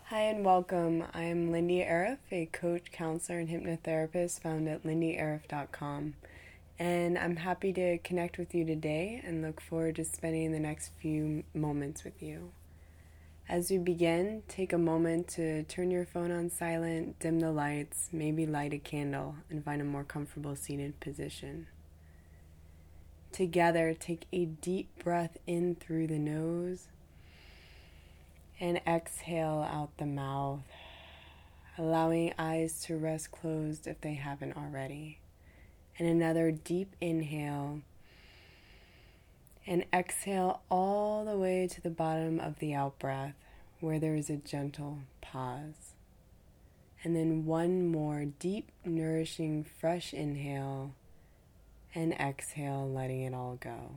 Hi and welcome. I'm Lindy Arif, a coach, counselor, and hypnotherapist found at lindyarif.com. And I'm happy to connect with you today and look forward to spending the next few moments with you. As we begin, take a moment to turn your phone on silent, dim the lights, maybe light a candle, and find a more comfortable seated position. Together, take a deep breath in through the nose and exhale out the mouth, allowing eyes to rest closed if they haven't already. And another deep inhale and exhale all the way to the bottom of the out breath where there is a gentle pause. And then one more deep, nourishing, fresh inhale and exhale, letting it all go.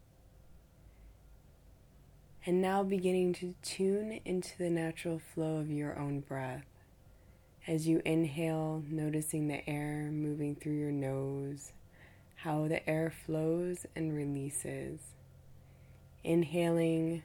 And now beginning to tune into the natural flow of your own breath. As you inhale, noticing the air moving through your nose, how the air flows and releases. Inhaling,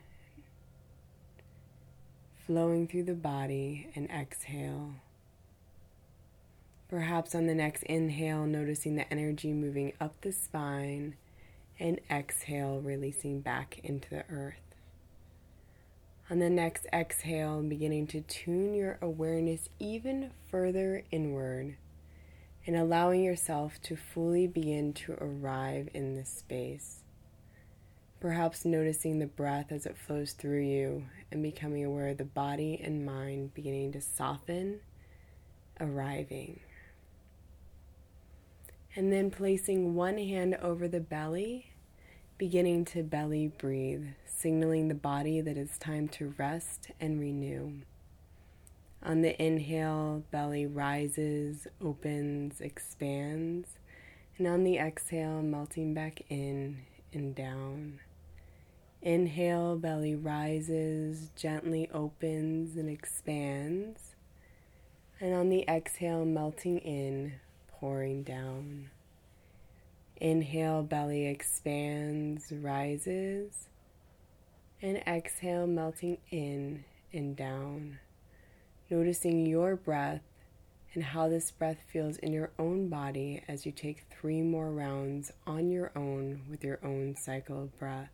flowing through the body, and exhale. Perhaps on the next inhale, noticing the energy moving up the spine, and exhale, releasing back into the earth. On the next exhale, beginning to tune your awareness even further inward and allowing yourself to fully begin to arrive in this space. Perhaps noticing the breath as it flows through you and becoming aware of the body and mind beginning to soften, arriving. And then placing one hand over the belly, beginning to belly breathe, signaling the body that it's time to rest and renew. On the inhale, belly rises, opens, expands, and on the exhale, melting back in and down. Inhale, belly rises, gently opens and expands, and on the exhale, melting in, pouring down. Inhale, belly expands, rises, and exhale, melting in and down. Noticing your breath and how this breath feels in your own body as you take 3 more rounds on your own with your own cycle of breath.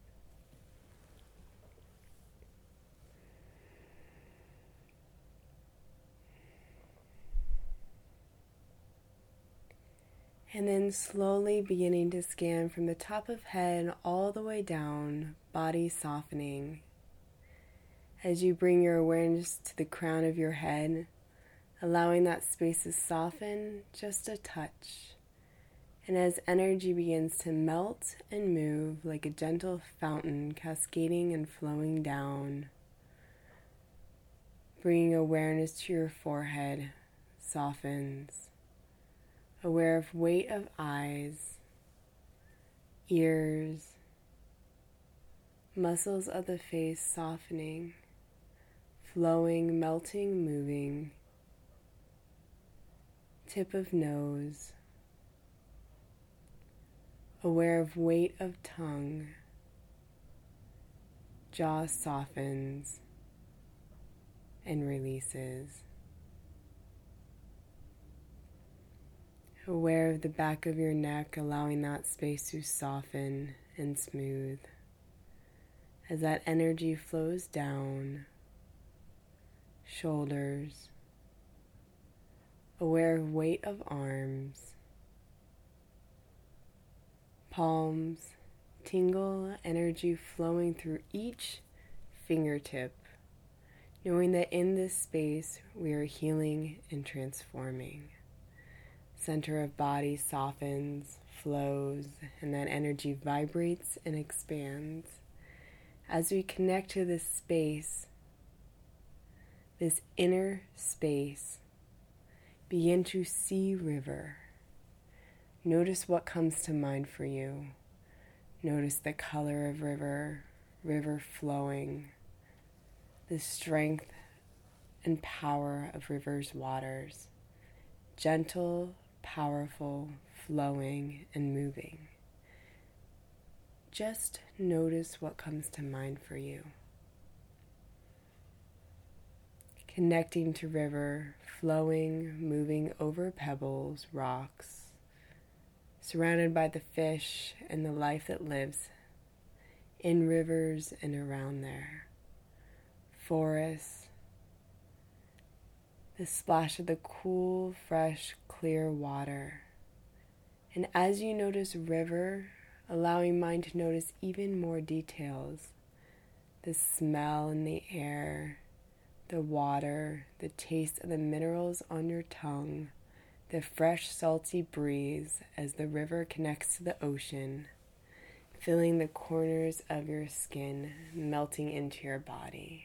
And then slowly beginning to scan from the top of head all the way down, body softening. As you bring your awareness to the crown of your head, allowing that space to soften just a touch. And as energy begins to melt and move like a gentle fountain cascading and flowing down, bringing awareness to your forehead, softens. Aware of weight of eyes, ears, muscles of the face softening, flowing, melting, moving, tip of nose, aware of weight of tongue, jaw softens and releases. Aware of the back of your neck, allowing that space to soften and smooth. As that energy flows down, shoulders, aware of weight of arms, palms, tingle energy flowing through each fingertip, knowing that in this space we are healing and transforming. Center of body softens, flows, and that energy vibrates and expands. As we connect to this space, this inner space, begin to see river. Notice what comes to mind for you. Notice the color of river, river flowing, the strength and power of river's waters. Gentle, powerful, flowing, and moving. Just notice what comes to mind for you. connecting to river, flowing, moving over pebbles, rocks, surrounded by the fish and the life that lives in rivers and around there. Forests, the splash of the cool, fresh, clear water. And as you notice river, allowing mind to notice even more details, the smell in the air, the water, the taste of the minerals on your tongue, the fresh, salty breeze as the river connects to the ocean, filling the corners of your skin, melting into your body.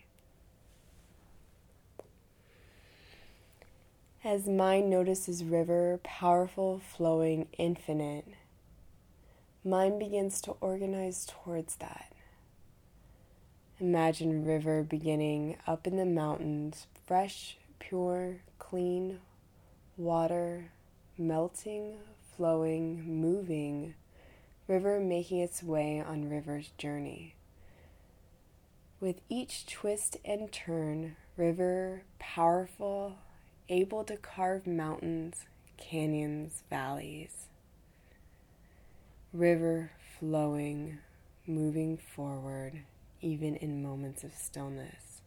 As mind notices river, powerful, flowing, infinite, mind begins to organize towards that. Imagine river beginning up in the mountains, fresh, pure, clean water, melting, flowing, moving, river making its way on river's journey. With each twist and turn, river powerful, able to carve mountains, canyons, valleys. River flowing, moving forward, even in moments of stillness.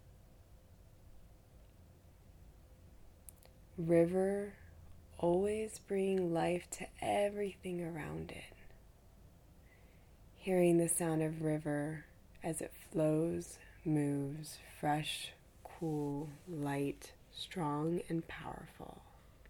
River always bringing life to everything around it. Hearing the sound of river as it flows, moves, fresh, cool, light, strong, and powerful.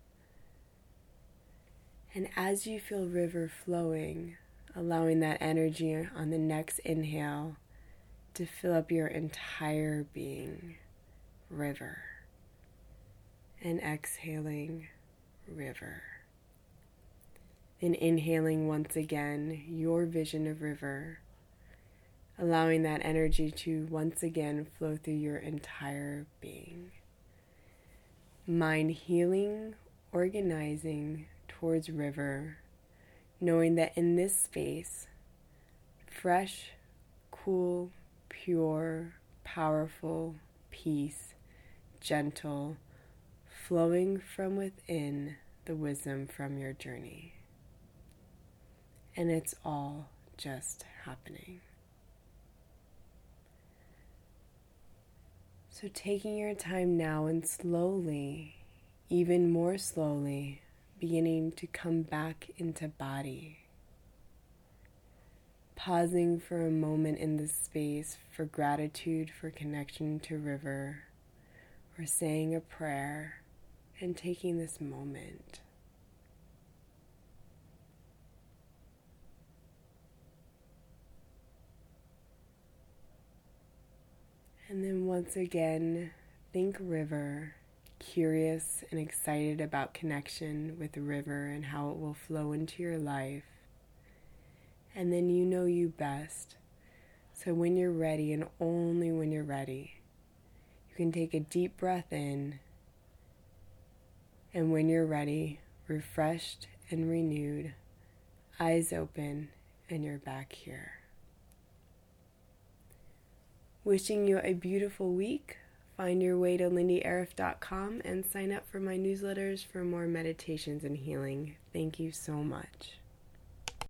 And as you feel river flowing, allowing that energy on the next inhale to fill up your entire being, river. And exhaling, river. Then inhaling once again your vision of river, allowing that energy to once again flow through your entire being. Mind healing, organizing towards river, knowing that in this space, fresh, cool, pure, powerful, peace, gentle, flowing from within the wisdom from your journey. And it's all just happening. So taking your time now and slowly, even more slowly, beginning to come back into body. Pausing for a moment in this space for gratitude for connection to river, or saying a prayer, and taking this moment. And then once again, think river, curious and excited about connection with the river and how it will flow into your life. And then you know you best. So when you're ready, and only when you're ready, you can take a deep breath in. And when you're ready, refreshed and renewed, eyes open, and you're back here. Wishing you a beautiful week. Find your way to lindyarif.com and sign up for my newsletters for more meditations and healing. Thank you so much.